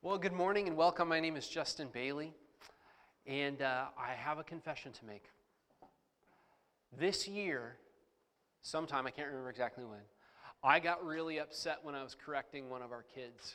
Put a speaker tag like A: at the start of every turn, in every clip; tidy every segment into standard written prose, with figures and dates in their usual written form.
A: Well, good morning and welcome. My name is Justin Bailey, and I have a confession to make. This year, sometime, I can't remember exactly when, I got really upset when I was correcting one of our kids.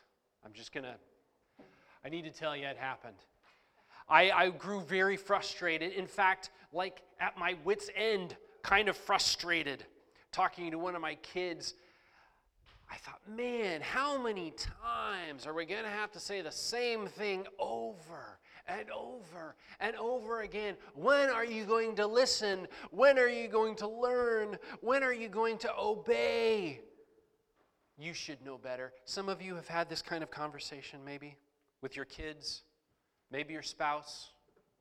A: I need to tell you it happened. I grew very frustrated. In fact, like at my wit's end, kind of frustrated, talking to one of my kids. I thought, man, how many times are we going to have to say the same thing over and over and over again? When are you going to listen? When are you going to learn? When are you going to obey? You should know better. Some of you have had this kind of conversation maybe with your kids, maybe your spouse.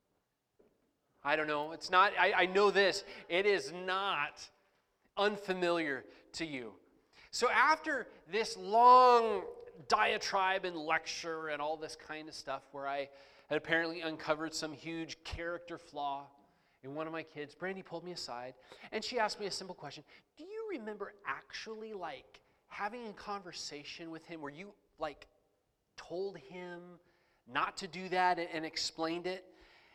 A: I don't know. It's not, I know this. It is not unfamiliar to you. So after this long diatribe and lecture and all this kind of stuff where I had apparently uncovered some huge character flaw in one of my kids, Brandy pulled me aside and she asked me a simple question. Do you remember actually having a conversation with him where you told him not to do that and explained it?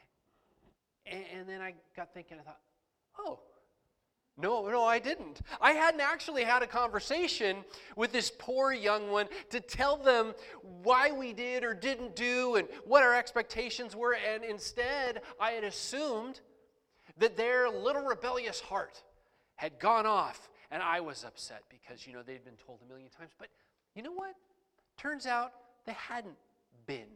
A: And then I got thinking, I thought, oh, No, I didn't. I hadn't actually had a conversation with this poor young one to tell them why we did or didn't do and what our expectations were, and instead I had assumed that their little rebellious heart had gone off, and I was upset because, they'd been told a million times. But you know what? Turns out they hadn't been.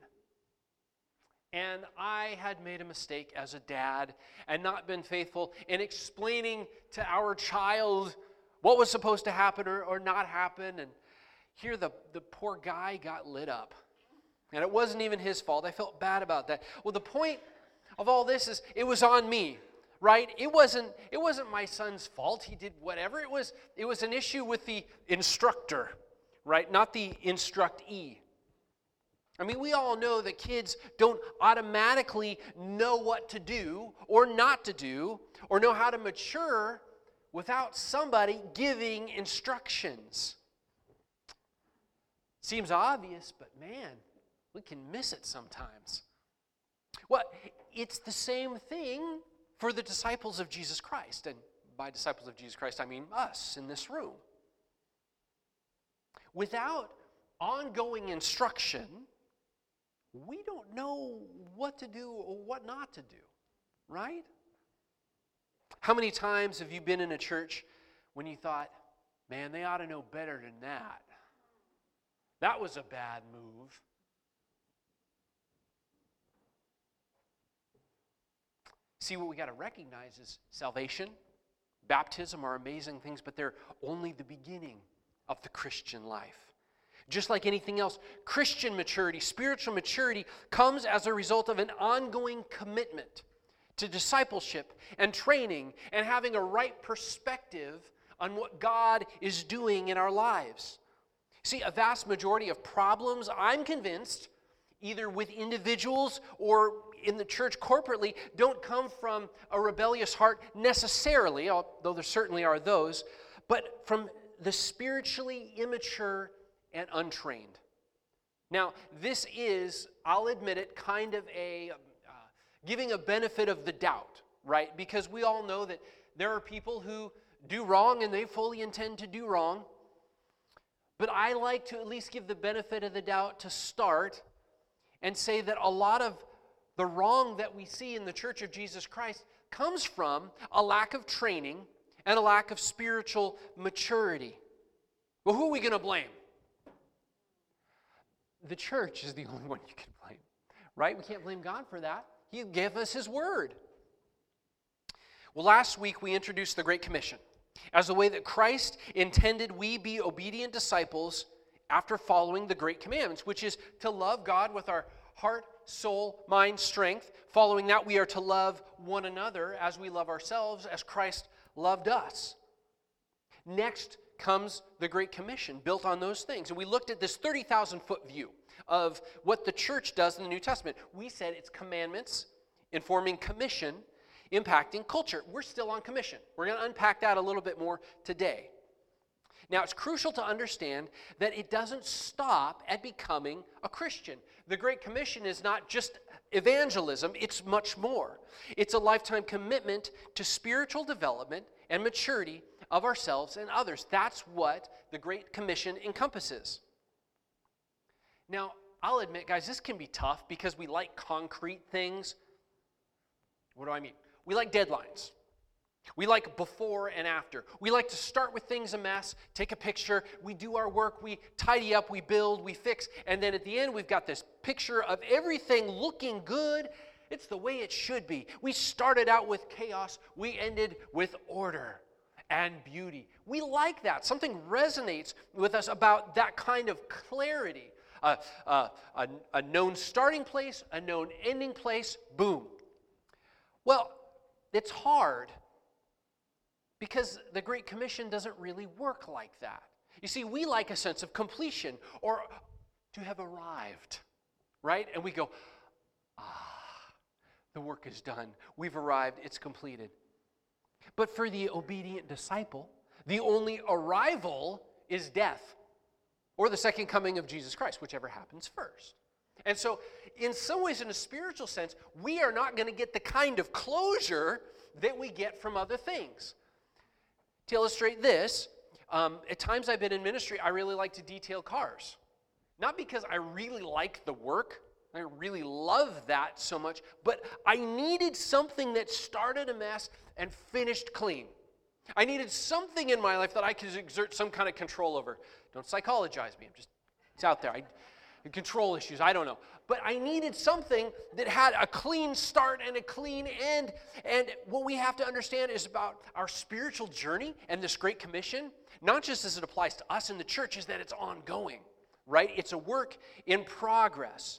A: And I had made a mistake as a dad and not been faithful in explaining to our child what was supposed to happen or not happen. And here the poor guy got lit up. And it wasn't even his fault. I felt bad about that. Well, the point of all this is it was on me, right? It wasn't my son's fault. He did whatever. It was an issue with the instructor, right? Not the instructee. I mean, we all know that kids don't automatically know what to do or not to do or know how to mature without somebody giving instructions. Seems obvious, but man, we can miss it sometimes. Well, it's the same thing for the disciples of Jesus Christ. And by disciples of Jesus Christ, I mean us in this room. Without ongoing instruction, we don't know what to do or what not to do, right? How many times have you been in a church when you thought, man, they ought to know better than that? That was a bad move. See, what we got to recognize is salvation, baptism are amazing things, but they're only the beginning of the Christian life. Just like anything else, Christian maturity, spiritual maturity comes as a result of an ongoing commitment to discipleship and training and having a right perspective on what God is doing in our lives. See, a vast majority of problems, I'm convinced, either with individuals or in the church corporately, don't come from a rebellious heart necessarily, although there certainly are those, but from the spiritually immature and untrained. Now, this is, I'll admit it, kind of a giving a benefit of the doubt, right? Because we all know that there are people who do wrong and they fully intend to do wrong. But I like to at least give the benefit of the doubt to start and say that a lot of the wrong that we see in the Church of Jesus Christ comes from a lack of training and a lack of spiritual maturity. Well, who are we going to blame? The church is the only one you can blame, right? We can't blame God for that. He gave us His Word. Well, last week we introduced the Great Commission as the way that Christ intended we be obedient disciples after following the Great Commandments, which is to love God with our heart, soul, mind, strength. Following that, we are to love one another as we love ourselves, as Christ loved us. Next comes the Great Commission, built on those things. And we looked at this 30,000-foot view of what the church does in the New Testament. We said it's commandments informing commission, impacting culture. We're still on commission. We're going to unpack that a little bit more today. Now, it's crucial to understand that it doesn't stop at becoming a Christian. The Great Commission is not just evangelism, it's much more. It's a lifetime commitment to spiritual development and maturity of ourselves and others. That's what the Great Commission encompasses. Now, I'll admit, guys, this can be tough because we like concrete things. What do I mean? We like deadlines. We like before and after. We like to start with things a mess, take a picture, we do our work, we tidy up, we build, we fix, and then at the end we've got this picture of everything looking good. It's the way it should be. We started out with chaos, we ended with order and beauty. We like that. Something resonates with us about that kind of clarity. A known starting place, a known ending place, boom. Well, it's hard because the Great Commission doesn't really work like that. You see, we like a sense of completion or to have arrived, right? And we go, the work is done. We've arrived. It's completed. But for the obedient disciple, the only arrival is death or the second coming of Jesus Christ, whichever happens first. And so, in some ways, in a spiritual sense, we are not going to get the kind of closure that we get from other things. To illustrate this, at times I've been in ministry, I really like to detail cars. Not because I really like the work, I really love that so much, but I needed something that started a mess and finished clean. I needed something in my life that I could exert some kind of control over. Don't psychologize me, it's out there. Control issues, I don't know. But I needed something that had a clean start and a clean end. And what we have to understand is about our spiritual journey and this Great Commission, not just as it applies to us in the church, is that it's ongoing, right? It's a work in progress.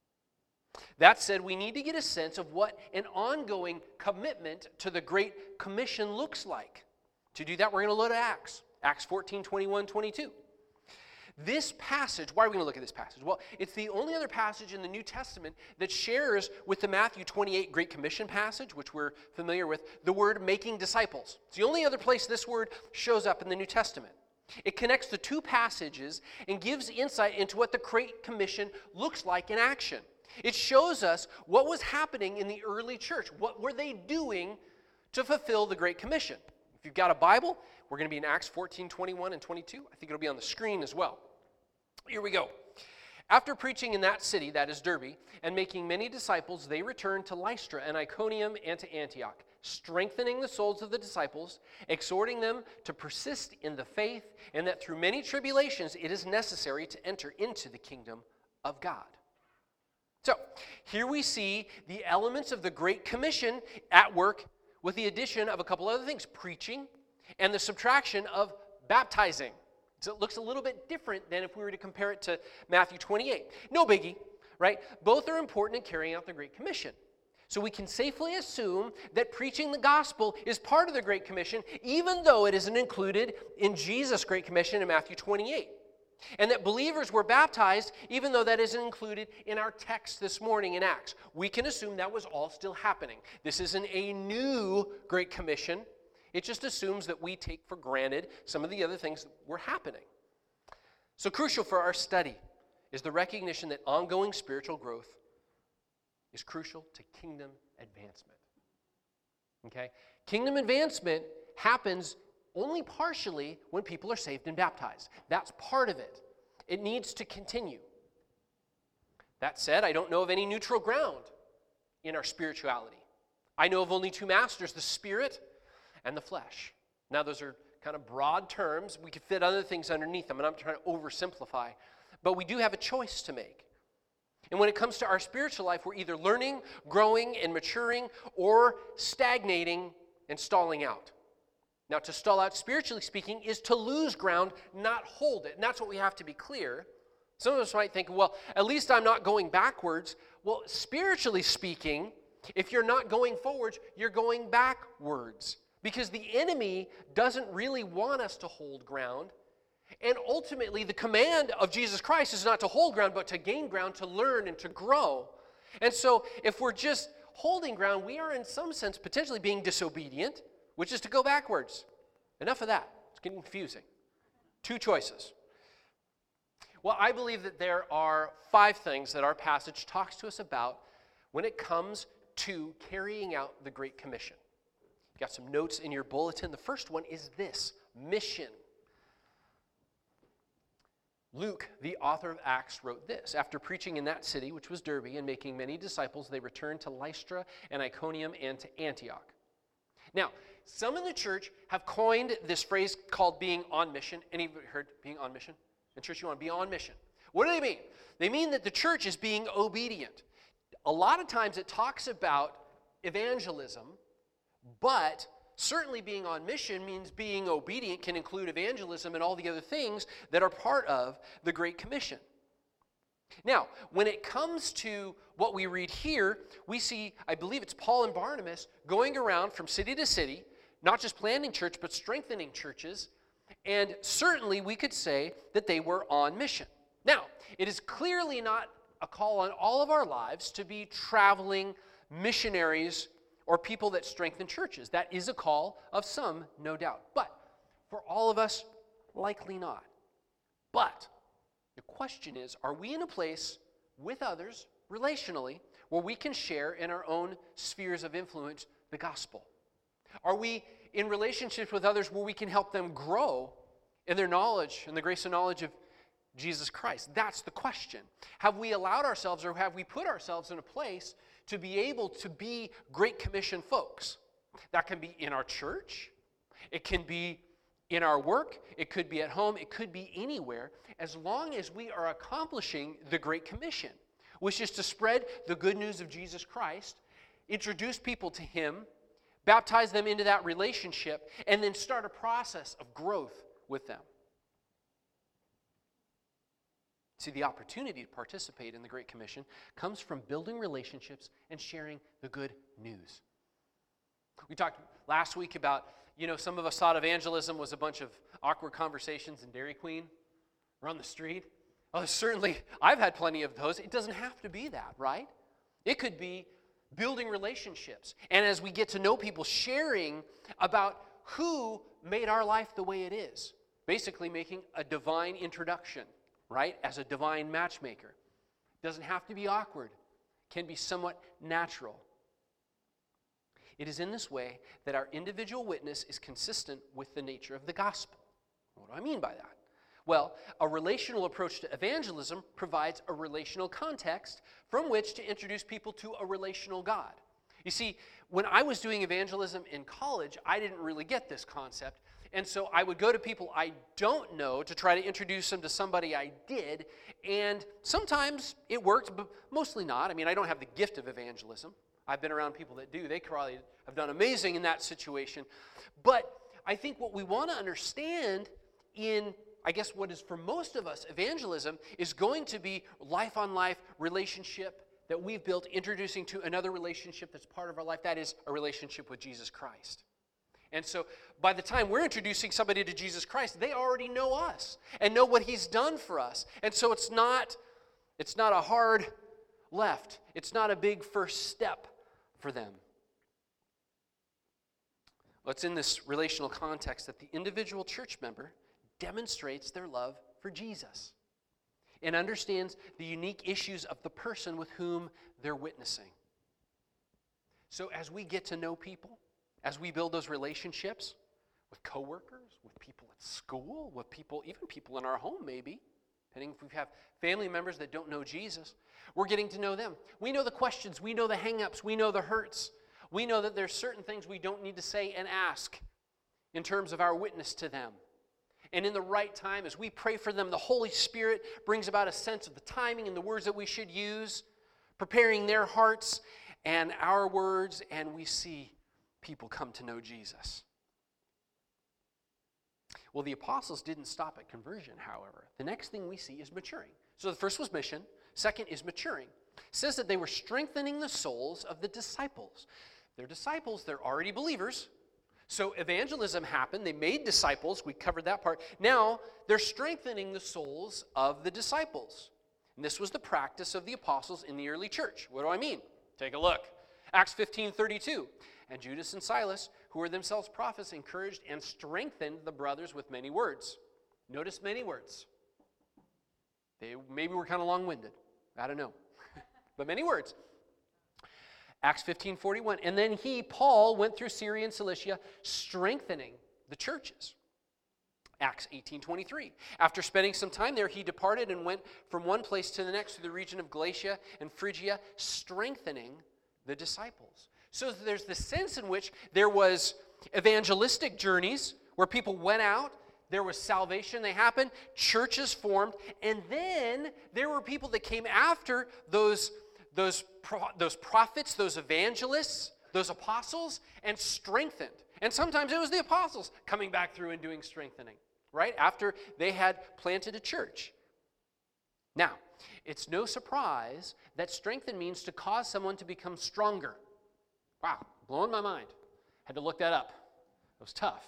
A: That said, we need to get a sense of what an ongoing commitment to the Great Commission looks like. To do that, we're going to look at Acts 14, 21, 22. This passage, why are we going to look at this passage? Well, it's the only other passage in the New Testament that shares with the Matthew 28 Great Commission passage, which we're familiar with, the word making disciples. It's the only other place this word shows up in the New Testament. It connects the two passages and gives insight into what the Great Commission looks like in action. It shows us what was happening in the early church. What were they doing to fulfill the Great Commission? If you've got a Bible, we're going to be in Acts 14, 21, and 22. I think it'll be on the screen as well. Here we go. After preaching in that city, that is Derbe, and making many disciples, they returned to Lystra and Iconium and to Antioch, strengthening the souls of the disciples, exhorting them to persist in the faith, and that through many tribulations it is necessary to enter into the kingdom of God. So, here we see the elements of the Great Commission at work with the addition of a couple other things, preaching and the subtraction of baptizing. So it looks a little bit different than if we were to compare it to Matthew 28. No biggie, right? Both are important in carrying out the Great Commission. So we can safely assume that preaching the gospel is part of the Great Commission, even though it isn't included in Jesus' Great Commission in Matthew 28. And that believers were baptized, even though that isn't included in our text this morning in Acts. We can assume that was all still happening. This isn't a new Great Commission. It just assumes that we take for granted some of the other things that were happening. So crucial for our study is the recognition that ongoing spiritual growth is crucial to kingdom advancement. Okay? Kingdom advancement happens only partially when people are saved and baptized. That's part of it. It needs to continue. That said, I don't know of any neutral ground in our spirituality. I know of only two masters, the Spirit and the flesh. Now, those are kind of broad terms. We could fit other things underneath them, and I'm trying to oversimplify. But we do have a choice to make. And when it comes to our spiritual life, we're either learning, growing, and maturing, or stagnating and stalling out. Now, to stall out, spiritually speaking, is to lose ground, not hold it. And that's what we have to be clear. Some of us might think, well, at least I'm not going backwards. Well, spiritually speaking, if you're not going forwards, you're going backwards. Because the enemy doesn't really want us to hold ground. And ultimately, the command of Jesus Christ is not to hold ground, but to gain ground, to learn, and to grow. And so, if we're just holding ground, we are in some sense potentially being disobedient, which is to go backwards. Enough of that. It's getting confusing. Two choices. Well, I believe that there are 5 things that our passage talks to us about when it comes to carrying out the Great Commission. You got some notes in your bulletin. The first one is this: mission. Luke, the author of Acts, wrote this: after preaching in that city, which was Derbe, and making many disciples, they returned to Lystra and Iconium and to Antioch. Now, some in the church have coined this phrase called being on mission. Anybody heard being on mission? In church, you want to be on mission. What do they mean? They mean that the church is being obedient. A lot of times it talks about evangelism, but certainly being on mission means being obedient can include evangelism and all the other things that are part of the Great Commission. Now, when it comes to what we read here, we see, I believe it's Paul and Barnabas going around from city to city, not just planting church, but strengthening churches, and certainly we could say that they were on mission. Now, it is clearly not a call on all of our lives to be traveling missionaries or people that strengthen churches. That is a call of some, no doubt. But for all of us, likely not. But the question is, are we in a place with others, relationally, where we can share in our own spheres of influence the gospel? Are we in relationships with others where we can help them grow in their knowledge and the grace and knowledge of Jesus Christ? That's the question. Have we allowed ourselves, or have we put ourselves in a place to be able to be Great Commission folks? That can be in our church. It can be in our work. It could be at home. It could be anywhere, as long as we are accomplishing the Great Commission, which is to spread the good news of Jesus Christ, introduce people to Him, baptize them into that relationship, and then start a process of growth with them. See, the opportunity to participate in the Great Commission comes from building relationships and sharing the good news. We talked last week about, some of us thought evangelism was a bunch of awkward conversations in Dairy Queen or on the street. Oh, certainly, I've had plenty of those. It doesn't have to be that, right? It could be building relationships. And as we get to know people, sharing about who made our life the way it is. Basically making a divine introduction, right? As a divine matchmaker. Doesn't have to be awkward. Can be somewhat natural. It is in this way that our individual witness is consistent with the nature of the gospel. What do I mean by that? Well, a relational approach to evangelism provides a relational context from which to introduce people to a relational God. You see, when I was doing evangelism in college, I didn't really get this concept. And so I would go to people I don't know to try to introduce them to somebody I did. And sometimes it worked, but mostly not. I mean, I don't have the gift of evangelism. I've been around people that do. They probably have done amazing in that situation. But I think what we want to understand in, I guess, what is for most of us evangelism is going to be life-on-life relationship that we've built, introducing to another relationship that's part of our life. That is a relationship with Jesus Christ. And so by the time we're introducing somebody to Jesus Christ, they already know us and know what He's done for us. And so it's not a hard left. It's not a big first step for them. Well, it's in this relational context that the individual church member demonstrates their love for Jesus and understands the unique issues of the person with whom they're witnessing. So as we get to know people, as we build those relationships with coworkers, with people at school, with people, even people in our home maybe, depending if we have family members that don't know Jesus, we're getting to know them. We know the questions, we know the hang-ups, we know the hurts. We know that there's certain things we don't need to say and ask in terms of our witness to them. And in the right time, as we pray for them, the Holy Spirit brings about a sense of the timing and the words that we should use, preparing their hearts and our words, and we see people come to know Jesus. Well, the apostles didn't stop at conversion, however. The next thing we see is maturing. So the first was mission. Second is maturing. It says that they were strengthening the souls of the disciples. They're disciples. They're already believers. So evangelism happened. They made disciples. We covered that part. Now they're strengthening the souls of the disciples. And this was the practice of the apostles in the early church. What do I mean? Take a look. Acts 15:32. And Judas and Silas, who were themselves prophets, encouraged and strengthened the brothers with many words. Notice many words. They maybe were kind of long-winded. I don't know. But many words. Acts 15:41. And then he, Paul, went through Syria and Cilicia, strengthening the churches. Acts 18:23. After spending some time there, he departed and went from one place to the next to the region of Galatia and Phrygia, strengthening the disciples. So there's the sense in which there was evangelistic journeys where people went out, there was salvation that happened, churches formed, and then there were people that came after those prophets, those evangelists, those apostles, and strengthened. And sometimes it was the apostles coming back through and doing strengthening, right? After they had planted a church. Now, it's no surprise that strengthen means to cause someone to become stronger. Wow, blowing my mind. Had to look that up. It was tough.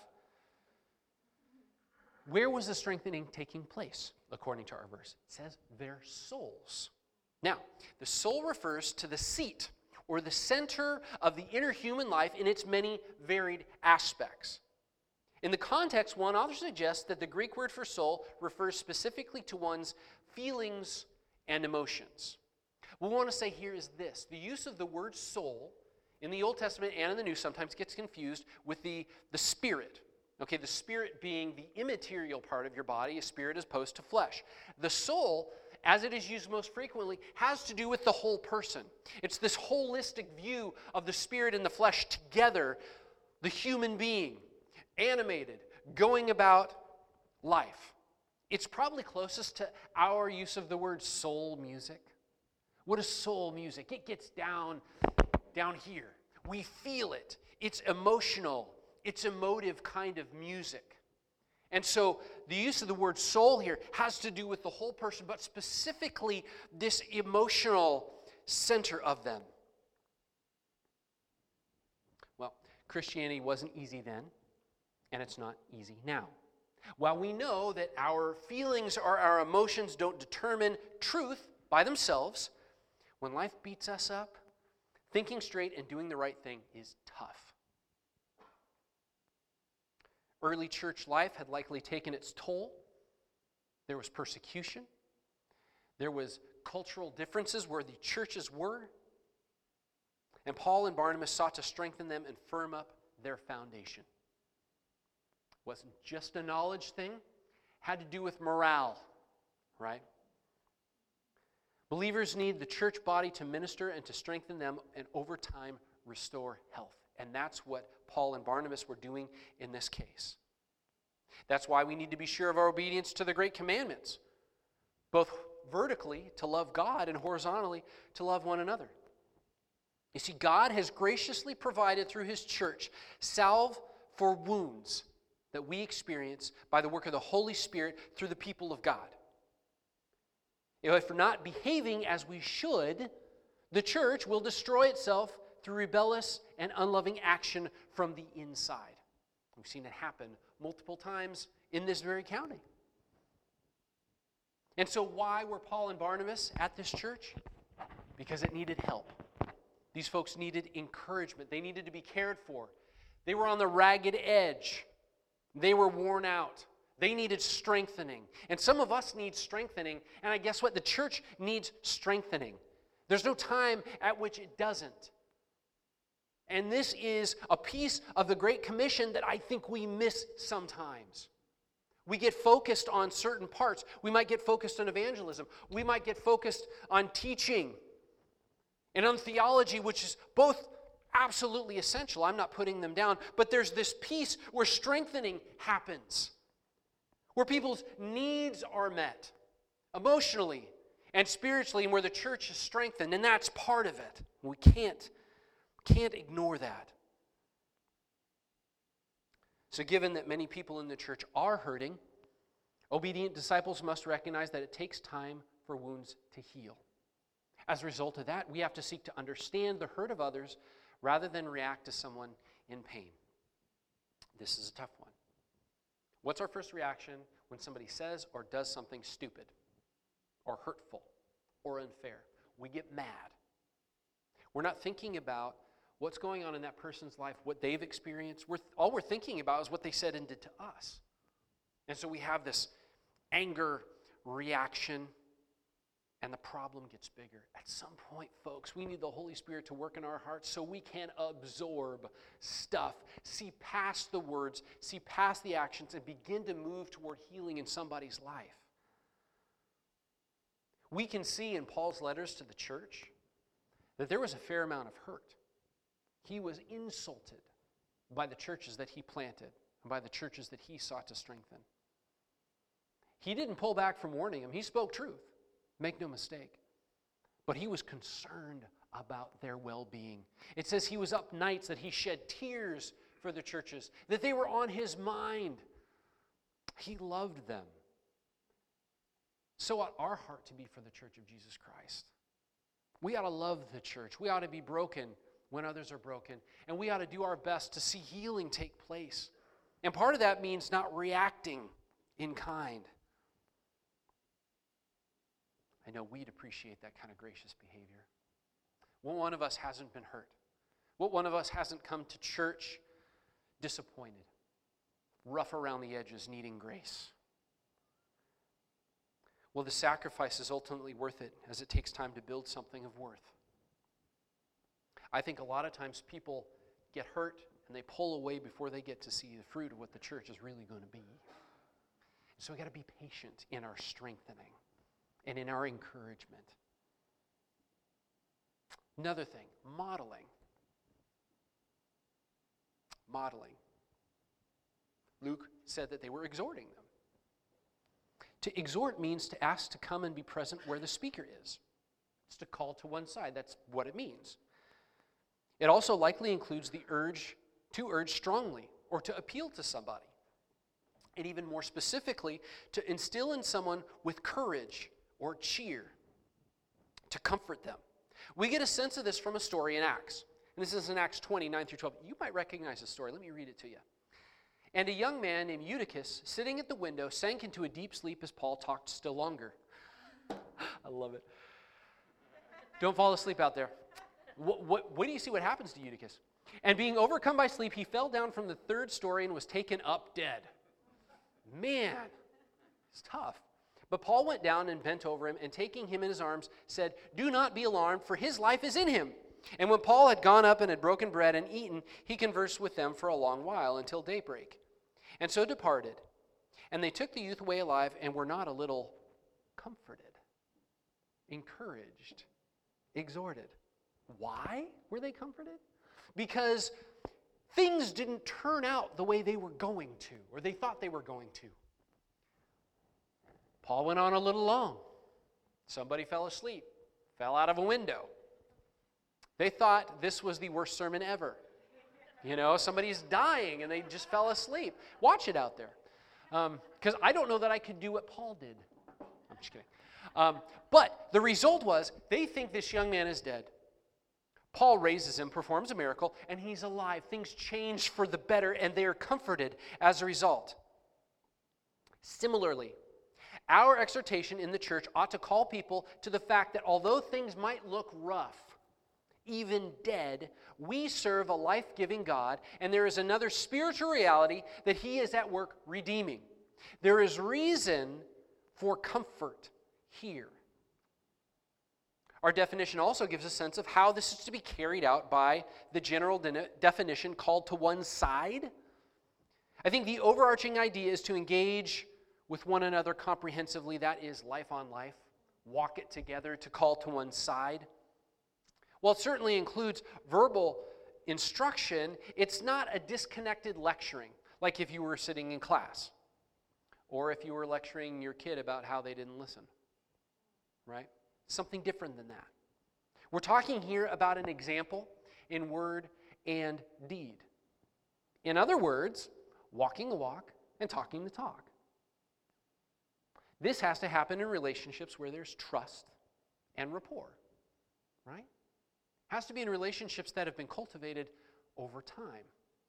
A: Where was the strengthening taking place, according to our verse? It says their souls. Now, the soul refers to the seat or the center of the inner human life in its many varied aspects. In the context, one author suggests that the Greek word for soul refers specifically to one's feelings and emotions. What we want to say here is this. The use of the word soul in the Old Testament and in the New sometimes gets confused with the spirit. Okay, the spirit being the immaterial part of your body, a spirit as opposed to flesh. The soul, as it is used most frequently, has to do with the whole person. It's this holistic view of the spirit and the flesh together, the human being, animated, going about life. It's probably closest to our use of the word soul music. What is soul music? It gets down here. We feel it. It's emotional. It's emotive kind of music. And so the use of the word soul here has to do with the whole person, but specifically this emotional center of them. Well, Christianity wasn't easy then, and it's not easy now. While we know that our feelings or our emotions don't determine truth by themselves, when life beats us up, thinking straight and doing the right thing is tough. Early church life had likely taken its toll. There was persecution. There was cultural differences where the churches were. And Paul and Barnabas sought to strengthen them and firm up their foundation. It wasn't just a knowledge thing. It had to do with morale, right? Believers need the church body to minister and to strengthen them and over time restore health. And that's what Paul and Barnabas were doing in this case. That's why we need to be sure of our obedience to the great commandments, both vertically to love God and horizontally to love one another. You see, God has graciously provided through His church salve for wounds that we experience by the work of the Holy Spirit through the people of God. If we're not behaving as we should, the church will destroy itself through rebellious and unloving action from the inside. We've seen it happen multiple times in this very county. And so why were Paul and Barnabas at this church? Because it needed help. These folks needed encouragement. They needed to be cared for. They were on the ragged edge. They were worn out. They needed strengthening. And some of us need strengthening. And I guess what? The church needs strengthening. There's no time at which it doesn't. And this is a piece of the Great Commission that I think we miss sometimes. We get focused on certain parts. We might get focused on evangelism. We might get focused on teaching and on theology, which is both absolutely essential. I'm not putting them down. But there's this piece where strengthening happens, where people's needs are met emotionally and spiritually, and where the church is strengthened. And that's part of it. We can't ignore that. So given that many people in the church are hurting, obedient disciples must recognize that it takes time for wounds to heal. As a result of that, we have to seek to understand the hurt of others rather than react to someone in pain. This is a tough one. What's our first reaction when somebody says or does something stupid or hurtful or unfair? We get mad. We're not thinking about what's going on in that person's life, what they've experienced. All we're thinking about is what they said and did to us. And so we have this anger reaction, and the problem gets bigger. At some point, folks, we need the Holy Spirit to work in our hearts so we can absorb stuff, see past the words, see past the actions, and begin to move toward healing in somebody's life. We can see in Paul's letters to the church that there was a fair amount of hurt. He was insulted by the churches that he planted and by the churches that he sought to strengthen. He didn't pull back from warning them. He spoke truth. Make no mistake. But he was concerned about their well-being. It says he was up nights, that he shed tears for the churches, that they were on his mind. He loved them. So ought our heart to be for the church of Jesus Christ. We ought to love the church. We ought to be broken when others are broken. And we ought to do our best to see healing take place. And part of that means not reacting in kind. I know we'd appreciate that kind of gracious behavior. What one of us hasn't been hurt? What one of us hasn't come to church disappointed, rough around the edges, needing grace? Well, the sacrifice is ultimately worth it, as it takes time to build something of worth. I think a lot of times people get hurt and they pull away before they get to see the fruit of what the church is really going to be. So we got to be patient in our strengthening and in our encouragement. Another thing, modeling. Modeling. Luke said that they were exhorting them. To exhort means to ask to come and be present where the speaker is. It's to call to one side. That's what it means. It also likely includes the urge to urge strongly or to appeal to somebody. And even more specifically, to instill in someone with courage or cheer, to comfort them. We get a sense of this from a story in Acts. And this is in Acts 20, 9 through 12. You might recognize the story. Let me read it to you. And a young man named Eutychus, sitting at the window, sank into a deep sleep as Paul talked still longer. I love it. Don't fall asleep out there. What do you see what happens to Eutychus? And being overcome by sleep, he fell down from the third story and was taken up dead. Man, it's tough. But Paul went down and bent over him, and taking him in his arms, said, "Do not be alarmed, for his life is in him." And when Paul had gone up and had broken bread and eaten, he conversed with them for a long while, until daybreak. And so departed. And they took the youth away alive, and were not a little comforted, encouraged, exhorted. Why were they comforted? Because things didn't turn out the way they were going to, or they thought they were going to. Paul went on a little long. Somebody fell asleep, fell out of a window. They thought this was the worst sermon ever. You know, somebody's dying and they just fell asleep. Watch it out there. Because I don't know that I could do what Paul did. I'm just kidding. But the result was they think this young man is dead. Paul raises him, performs a miracle, and he's alive. Things change for the better, and they are comforted as a result. Similarly, our exhortation in the church ought to call people to the fact that although things might look rough, even dead, we serve a life-giving God, and there is another spiritual reality that He is at work redeeming. There is reason for comfort here. Our definition also gives a sense of how this is to be carried out by the general definition called to one side. I think the overarching idea is to engage with one another comprehensively. That is life on life. Walk it together, to call to one side. While it certainly includes verbal instruction, it's not a disconnected lecturing, like if you were sitting in class, or if you were lecturing your kid about how they didn't listen, right? Something different than that. We're talking here about an example in word and deed. In other words, walking the walk and talking the talk. This has to happen in relationships where there's trust and rapport, right? Has to be in relationships that have been cultivated over time.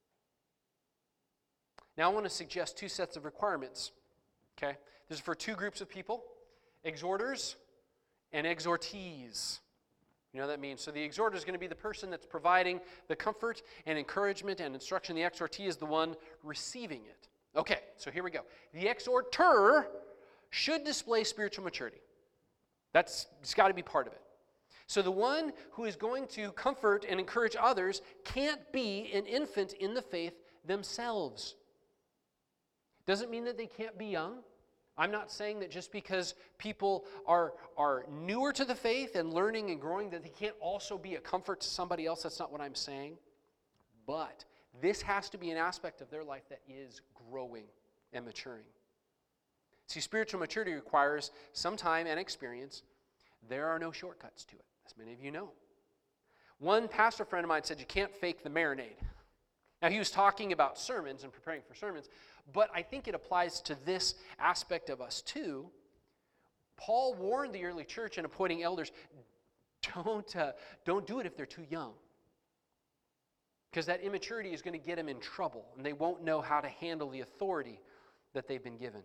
A: Now I want to suggest two sets of requirements. Okay? This is for two groups of people, exhorters and exhortees. You know what that means? So the exhorter is going to be the person that's providing the comfort and encouragement and instruction. The exhortee is the one receiving it. Okay, so here we go. The exhorter should display spiritual maturity. It's got to be part of it. So the one who is going to comfort and encourage others can't be an infant in the faith themselves. Doesn't mean that they can't be young. I'm not saying that just because people are newer to the faith and learning and growing that they can't also be a comfort to somebody else. That's not what I'm saying. But this has to be an aspect of their life that is growing and maturing. See, spiritual maturity requires some time and experience. There are no shortcuts to it, as many of you know. One pastor friend of mine said you can't fake the marinade. Now, he was talking about sermons and preparing for sermons, but I think it applies to this aspect of us too. Paul warned the early church in appointing elders, don't do it if they're too young. Because that immaturity is going to get them in trouble, and they won't know how to handle the authority that they've been given.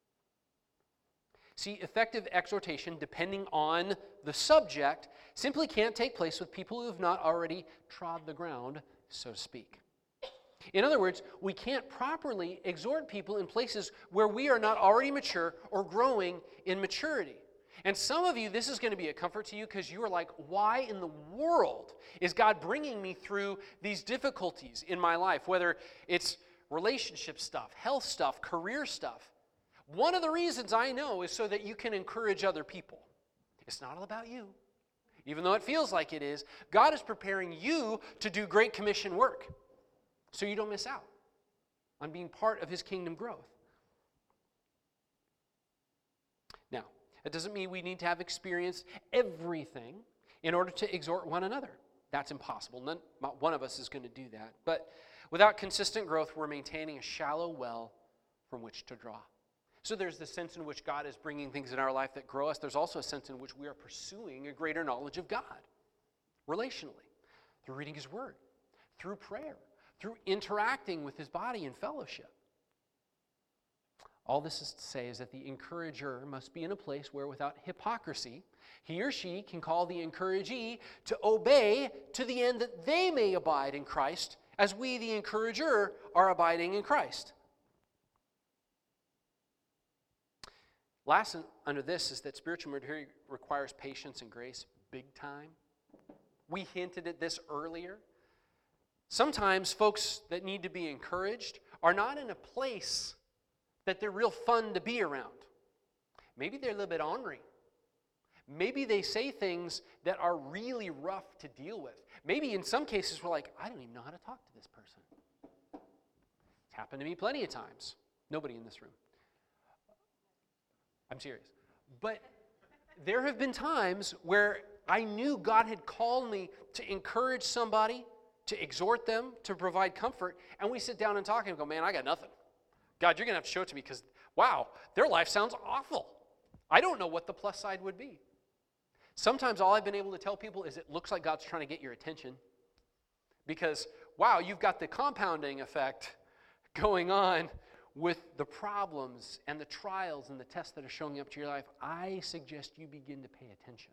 A: See, effective exhortation, depending on the subject, simply can't take place with people who have not already trod the ground, so to speak. In other words, we can't properly exhort people in places where we are not already mature or growing in maturity. And some of you, this is going to be a comfort to you because you are like, why in the world is God bringing me through these difficulties in my life? Whether it's relationship stuff, health stuff, career stuff. One of the reasons I know is so that you can encourage other people. It's not all about you. Even though it feels like it is, God is preparing you to do Great Commission work so you don't miss out on being part of His kingdom growth. Now, that doesn't mean we need to have experienced everything in order to exhort one another. That's impossible. Not one of us is going to do that. But without consistent growth, we're maintaining a shallow well from which to draw. So there's the sense in which God is bringing things in our life that grow us. There's also a sense in which we are pursuing a greater knowledge of God, relationally, through reading His Word, through prayer, through interacting with His body in fellowship. All this is to say is that the encourager must be in a place where, without hypocrisy, he or she can call the encouragee to obey to the end that they may abide in Christ, as we, the encourager, are abiding in Christ. Last under this is that spiritual maturity requires patience and grace big time. We hinted at this earlier. Sometimes folks that need to be encouraged are not in a place that they're real fun to be around. Maybe they're a little bit ornery. Maybe they say things that are really rough to deal with. Maybe in some cases we're like, I don't even know how to talk to this person. It's happened to me plenty of times. Nobody in this room. I'm serious. But there have been times where I knew God had called me to encourage somebody, to exhort them, to provide comfort, and we sit down and talk and go, man, I got nothing. God, you're going to have to show it to me because, wow, their life sounds awful. I don't know what the plus side would be. Sometimes all I've been able to tell people is it looks like God's trying to get your attention because, wow, you've got the compounding effect going on with the problems and the trials and the tests that are showing up to your life. I suggest you begin to pay attention.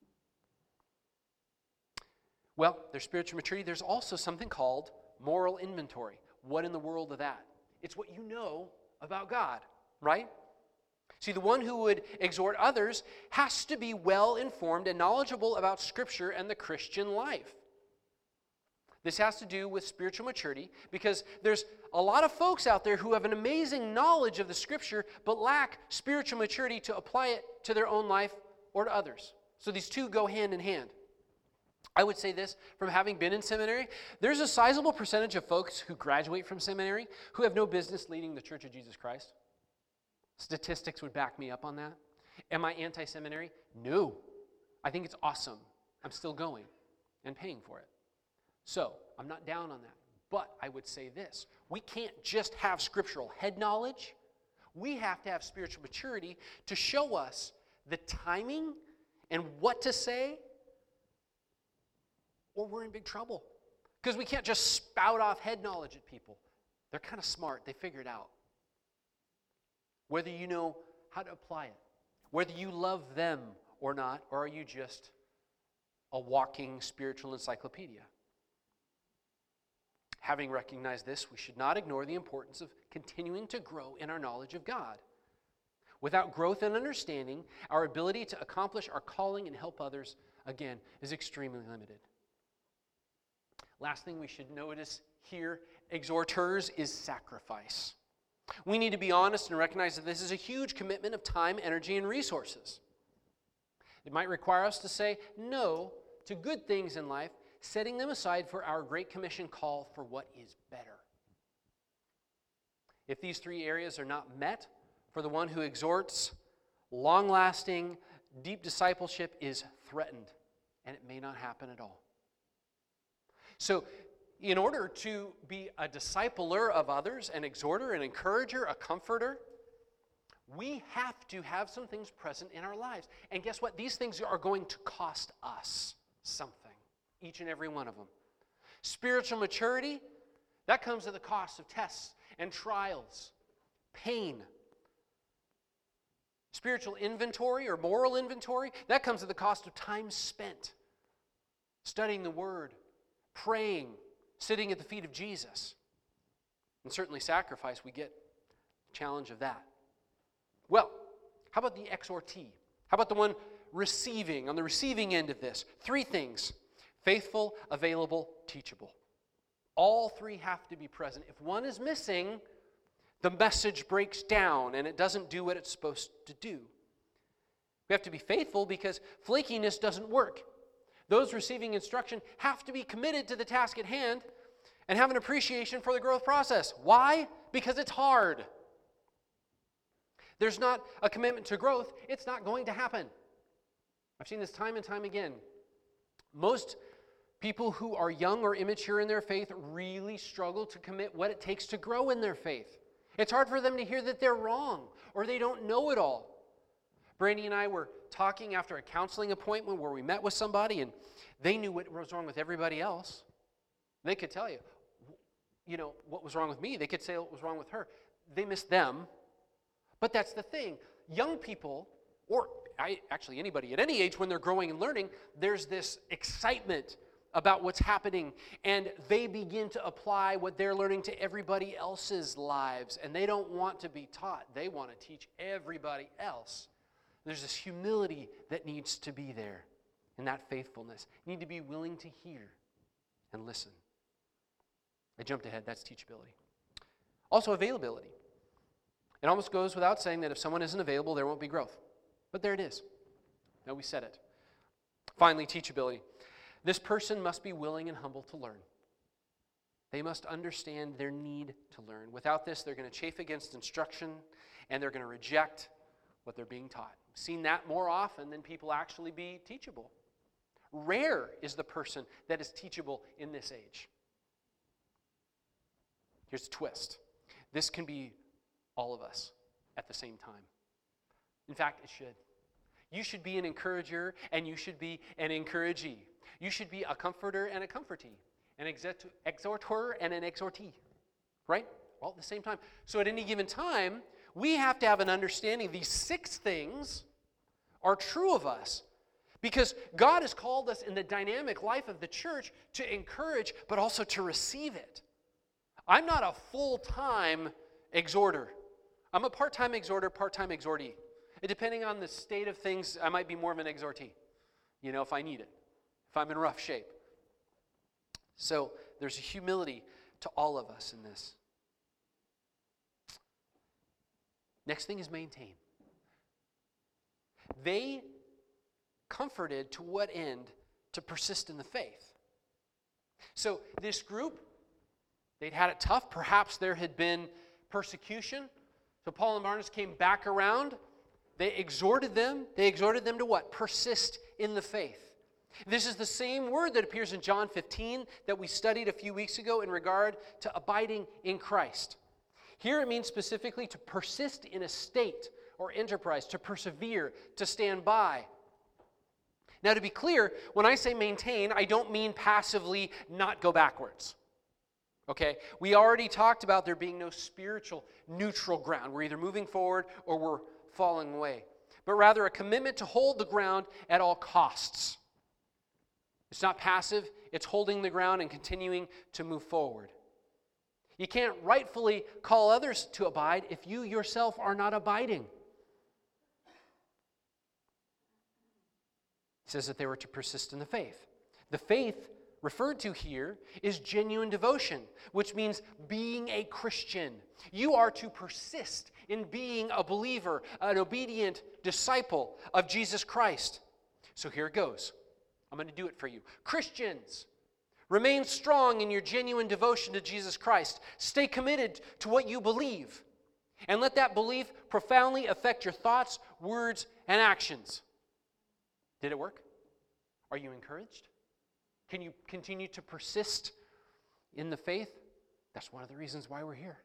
A: Well, there's spiritual maturity. There's also something called moral inventory. What in the world is that? It's what you know about God, right? See, the one who would exhort others has to be well informed and knowledgeable about Scripture and the Christian life. This has to do with spiritual maturity because there's a lot of folks out there who have an amazing knowledge of the Scripture but lack spiritual maturity to apply it to their own life or to others. So these two go hand in hand. I would say this, from having been in seminary, there's a sizable percentage of folks who graduate from seminary who have no business leading the Church of Jesus Christ. Statistics would back me up on that. Am I anti-seminary? No. I think it's awesome. I'm still going and paying for it. So, I'm not down on that. But I would say this. We can't just have scriptural head knowledge. We have to have spiritual maturity to show us the timing and what to say, or we're in big trouble. Because we can't just spout off head knowledge at people. They're kind of smart. They figure it out. Whether you know how to apply it, whether you love them or not, or are you just a walking spiritual encyclopedia? Having recognized this, we should not ignore the importance of continuing to grow in our knowledge of God. Without growth and understanding, our ability to accomplish our calling and help others, again, is extremely limited. Last thing we should notice here, exhorters, is sacrifice. We need to be honest and recognize that this is a huge commitment of time, energy, and resources. It might require us to say no to good things in life, setting them aside for our Great Commission call for what is better. If these three areas are not met, for the one who exhorts, long-lasting, deep discipleship is threatened, and it may not happen at all. So, in order to be a discipler of others, an exhorter, an encourager, a comforter, we have to have some things present in our lives. And guess what? These things are going to cost us something, each and every one of them. Spiritual maturity, that comes at the cost of tests and trials, pain. Spiritual inventory or moral inventory, that comes at the cost of time spent studying the Word, praying, sitting at the feet of Jesus. And certainly sacrifice, we get the challenge of that. Well, how about the exhortee? How about the one receiving, on the receiving end of this? Three things: faithful, available, teachable. All three have to be present. If one is missing, the message breaks down and it doesn't do what it's supposed to do. We have to be faithful because flakiness doesn't work. Those receiving instruction have to be committed to the task at hand and have an appreciation for the growth process. Why? Because it's hard. There's not a commitment to growth, it's not going to happen. I've seen this time and time again. Most people who are young or immature in their faith really struggle to commit what it takes to grow in their faith. It's hard for them to hear that they're wrong or they don't know it all. Brandy and I were talking after a counseling appointment where we met with somebody and they knew what was wrong with everybody else. They could tell you, what was wrong with me. They could say what was wrong with her. They missed them. But that's the thing. Young people, or actually anybody at any age when they're growing and learning, there's this excitement about what's happening, and they begin to apply what they're learning to everybody else's lives, and they don't want to be taught. They want to teach everybody else. There's this humility that needs to be there, and that faithfulness. You need to be willing to hear and listen. I jumped ahead. That's teachability. Also, availability. It almost goes without saying that if someone isn't available, there won't be growth. But there it is. Now we said it. Finally, teachability. This person must be willing and humble to learn. They must understand their need to learn. Without this, they're going to chafe against instruction, and they're going to reject what they're being taught. We've seen that more often than people actually be teachable. Rare is the person that is teachable in this age. Here's the twist. This can be all of us at the same time. In fact, it should. You should be an encourager and you should be an encouragee. You should be a comforter and a comfortee, an exhorter and an exhortee, right? All at the same time. So at any given time, we have to have an understanding these 6 things are true of us because God has called us in the dynamic life of the church to encourage, but also to receive it. I'm not a full-time exhorter. I'm a part-time exhorter, part-time exhortee. Depending on the state of things, I might be more of an exhortee, if I need it, if I'm in rough shape. So there's a humility to all of us in this. Next thing is maintain. They comforted to what end? To persist in the faith. So this group, they'd had it tough. Perhaps there had been persecution. So Paul and Barnabas came back around. They exhorted them. They exhorted them to what? Persist in the faith. This is the same word that appears in John 15 that we studied a few weeks ago in regard to abiding in Christ. Here it means specifically to persist in a state or enterprise, to persevere, to stand by. Now to be clear, when I say maintain, I don't mean passively not go backwards. Okay? We already talked about there being no spiritual neutral ground. We're either moving forward or we're falling away. But rather a commitment to hold the ground at all costs. It's not passive, it's holding the ground and continuing to move forward. You can't rightfully call others to abide if you yourself are not abiding. says that they were to persist in the faith. The faith referred to here is genuine devotion, which means being a Christian. You are to persist in being a believer, an obedient disciple of Jesus Christ. So here it goes. I'm going to do it for you. Christians, remain strong in your genuine devotion to Jesus Christ. Stay committed to what you believe. And let that belief profoundly affect your thoughts, words, and actions. Did it work? Are you encouraged? Can you continue to persist in the faith? That's one of the reasons why we're here.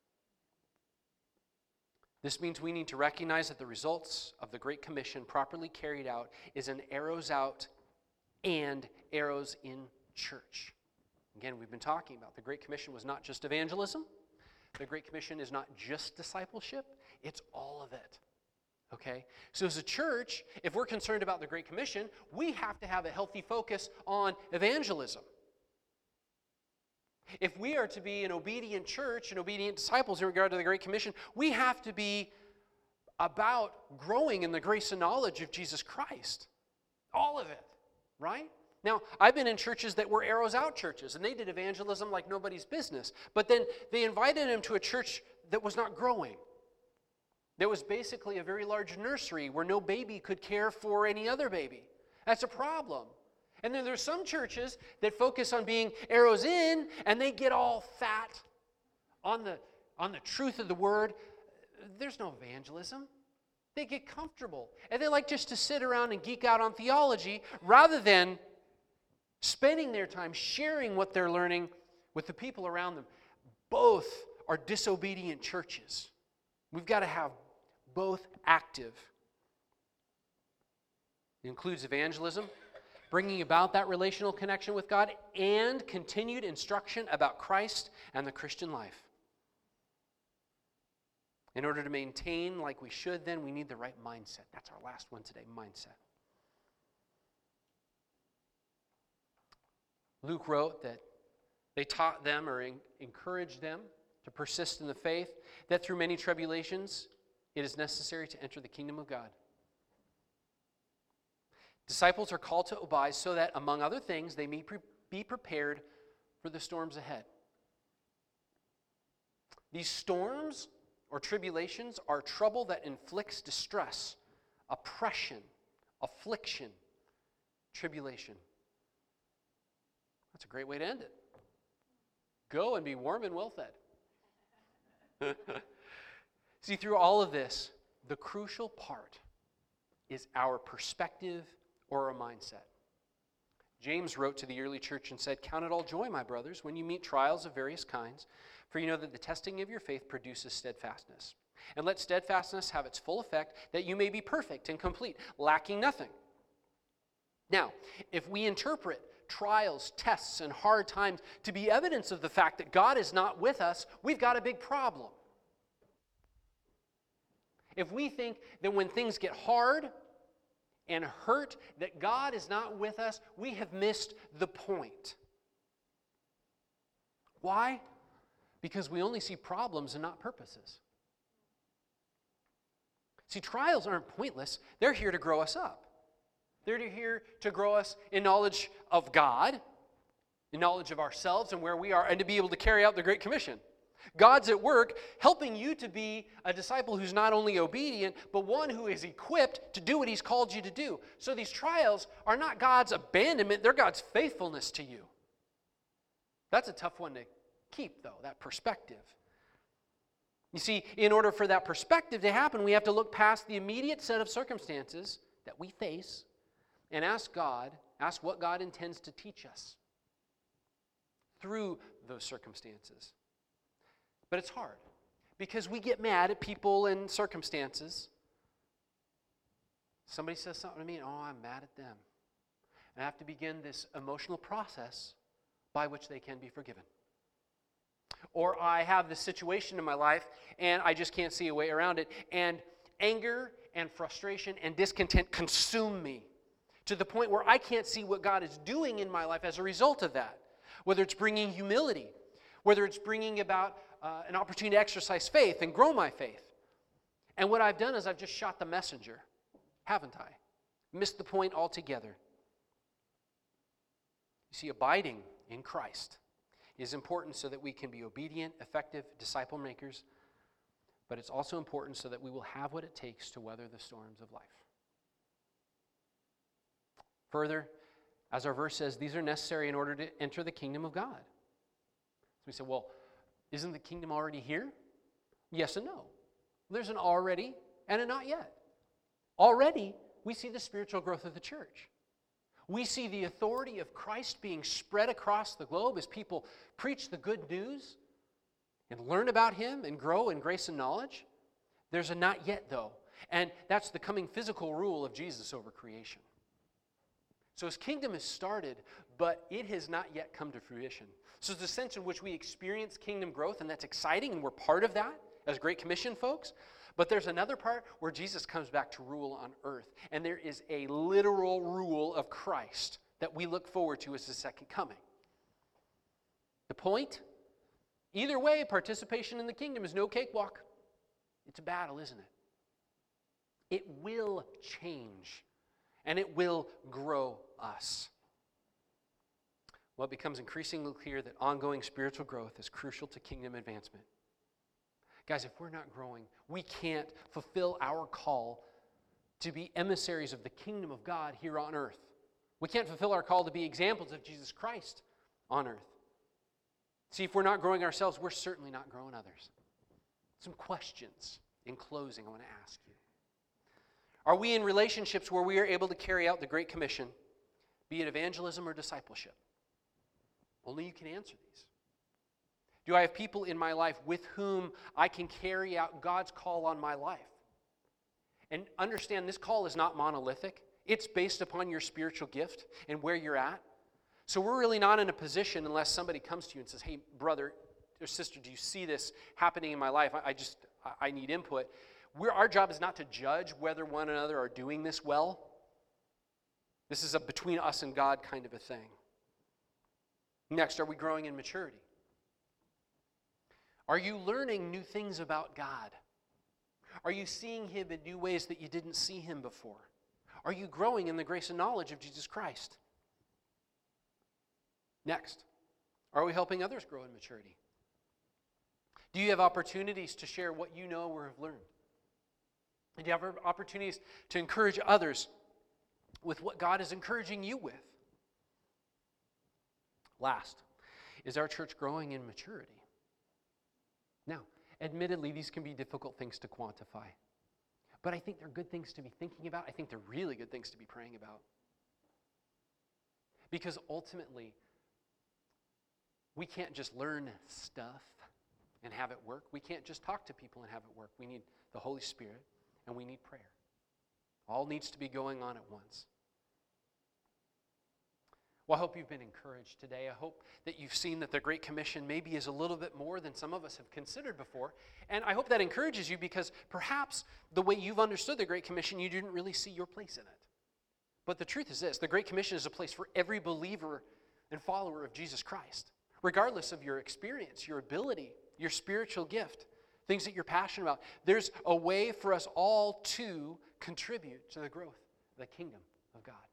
A: This means we need to recognize that the results of the Great Commission properly carried out is an arrows out and arrows in church. Again, we've been talking about the Great Commission was not just evangelism. The Great Commission is not just discipleship. It's all of it. Okay? So as a church, if we're concerned about the Great Commission, we have to have a healthy focus on evangelism. If we are to be an obedient church and obedient disciples in regard to the Great Commission, we have to be about growing in the grace and knowledge of Jesus Christ. All of it, right? Now, I've been in churches that were arrows out churches, and they did evangelism like nobody's business. But then they invited him to a church that was not growing. There was basically a very large nursery where no baby could care for any other baby. That's a problem. And then there's some churches that focus on being arrows in, and they get all fat on the truth of the word. There's no evangelism. They get comfortable. And they like just to sit around and geek out on theology rather than spending their time sharing what they're learning with the people around them. Both are disobedient churches. We've got to have both active. It includes evangelism, bringing about that relational connection with God, and continued instruction about Christ and the Christian life. In order to maintain like we should, then, we need the right mindset. That's our last one today, mindset. Luke wrote that they taught them or encouraged them to persist in the faith, that through many tribulations it is necessary to enter the kingdom of God. Disciples are called to obey so that, among other things, they may be prepared for the storms ahead. These storms or tribulations are trouble that inflicts distress, oppression, affliction, tribulation. That's a great way to end it. Go and be warm and well fed. See, through all of this, the crucial part is our perspective or our mindset. James wrote to the early church and said, "Count it all joy, my brothers, when you meet trials of various kinds, for you know that the testing of your faith produces steadfastness. And let steadfastness have its full effect, that you may be perfect and complete, lacking nothing." Now, if we interpret trials, tests, and hard times to be evidence of the fact that God is not with us, we've got a big problem. If we think that when things get hard and hurt, that God is not with us, we have missed the point. Why? Because we only see problems and not purposes. See, trials aren't pointless. They're here to grow us up. They're here to grow us in knowledge of God, in knowledge of ourselves and where we are, and to be able to carry out the Great Commission. God's at work helping you to be a disciple who's not only obedient, but one who is equipped to do what He's called you to do. So these trials are not God's abandonment, they're God's faithfulness to you. That's a tough one to keep, though, that perspective. You see, in order for that perspective to happen, we have to look past the immediate set of circumstances that we face and ask what God intends to teach us through those circumstances. But it's hard because we get mad at people and circumstances. Somebody says something to me, and I'm mad at them. And I have to begin this emotional process by which they can be forgiven. Or I have this situation in my life, and I just can't see a way around it, and anger and frustration and discontent consume me to the point where I can't see what God is doing in my life as a result of that. Whether it's bringing humility, whether it's bringing about an opportunity to exercise faith and grow my faith. And what I've done is I've just shot the messenger, haven't I? Missed the point altogether. You see, abiding in Christ is important so that we can be obedient, effective disciple makers, but it's also important so that we will have what it takes to weather the storms of life. Further, as our verse says, these are necessary in order to enter the kingdom of God. So we say, well, isn't the kingdom already here? Yes and no. There's an already and a not yet. Already, we see the spiritual growth of the church. We see the authority of Christ being spread across the globe as people preach the good news and learn about Him and grow in grace and knowledge. There's a not yet, though, and that's the coming physical rule of Jesus over creation. So His kingdom has started, but it has not yet come to fruition. So there's a sense in which we experience kingdom growth, and that's exciting, and we're part of that as Great Commission folks. But there's another part where Jesus comes back to rule on earth, and there is a literal rule of Christ that we look forward to as the second coming. The point? Either way, participation in the kingdom is no cakewalk. It's a battle, isn't it? It will change, and it will grow us. Well, it becomes increasingly clear that ongoing spiritual growth is crucial to kingdom advancement. Guys, if we're not growing, we can't fulfill our call to be emissaries of the kingdom of God here on earth. We can't fulfill our call to be examples of Jesus Christ on earth. See, if we're not growing ourselves, we're certainly not growing others. Some questions in closing I want to ask you. Are we in relationships where we are able to carry out the Great Commission, be it evangelism or discipleship? Only you can answer these. Do I have people in my life with whom I can carry out God's call on my life? And understand, this call is not monolithic. It's based upon your spiritual gift and where you're at. So we're really not in a position unless somebody comes to you and says, hey, brother or sister, do you see this happening in my life? I need input. Our job is not to judge whether one another are doing this well. This is a between us and God kind of a thing. Next, are we growing in maturity? Are you learning new things about God? Are you seeing Him in new ways that you didn't see Him before? Are you growing in the grace and knowledge of Jesus Christ? Next, are we helping others grow in maturity? Do you have opportunities to share what you know or have learned? And do you have opportunities to encourage others with what God is encouraging you with? Last, is our church growing in maturity? Now, admittedly, these can be difficult things to quantify. But I think they're good things to be thinking about. I think they're really good things to be praying about. Because ultimately, we can't just learn stuff and have it work. We can't just talk to people and have it work. We need the Holy Spirit, and we need prayer. All needs to be going on at once. Well, I hope you've been encouraged today. I hope that you've seen that the Great Commission maybe is a little bit more than some of us have considered before. And I hope that encourages you because perhaps the way you've understood the Great Commission, you didn't really see your place in it. But the truth is this, the Great Commission is a place for every believer and follower of Jesus Christ, regardless of your experience, your ability, your spiritual gift, things that you're passionate about. There's a way for us all to contribute to the growth of the kingdom of God.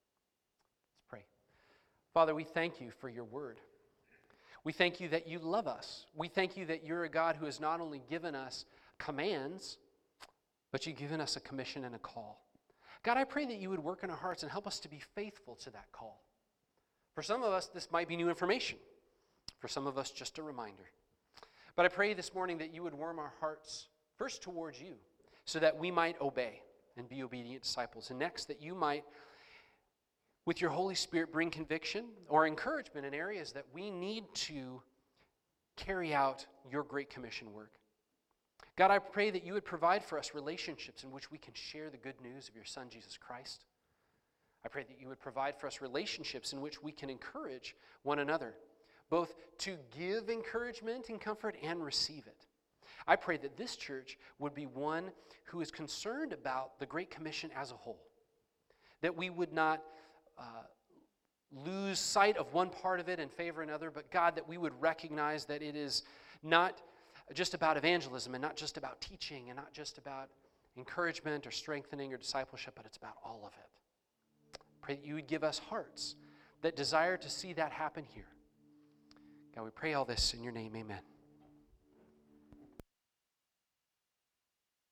A: Father, we thank you for your word. We thank you that you love us. We thank you that you're a God who has not only given us commands, but you've given us a commission and a call. God, I pray that you would work in our hearts and help us to be faithful to that call. For some of us, this might be new information. For some of us, just a reminder. But I pray this morning that you would warm our hearts first towards you so that we might obey and be obedient disciples. And next, that you might, with your Holy Spirit, bring conviction or encouragement in areas that we need to carry out your Great Commission work. God, I pray that you would provide for us relationships in which we can share the good news of your Son, Jesus Christ. I pray that you would provide for us relationships in which we can encourage one another, both to give encouragement and comfort and receive it. I pray that this church would be one who is concerned about the Great Commission as a whole, that we would not lose sight of one part of it and favor another, but God, that we would recognize that it is not just about evangelism and not just about teaching and not just about encouragement or strengthening or discipleship, but it's about all of it. Pray that you would give us hearts that desire to see that happen here. God, we pray all this in your name. Amen.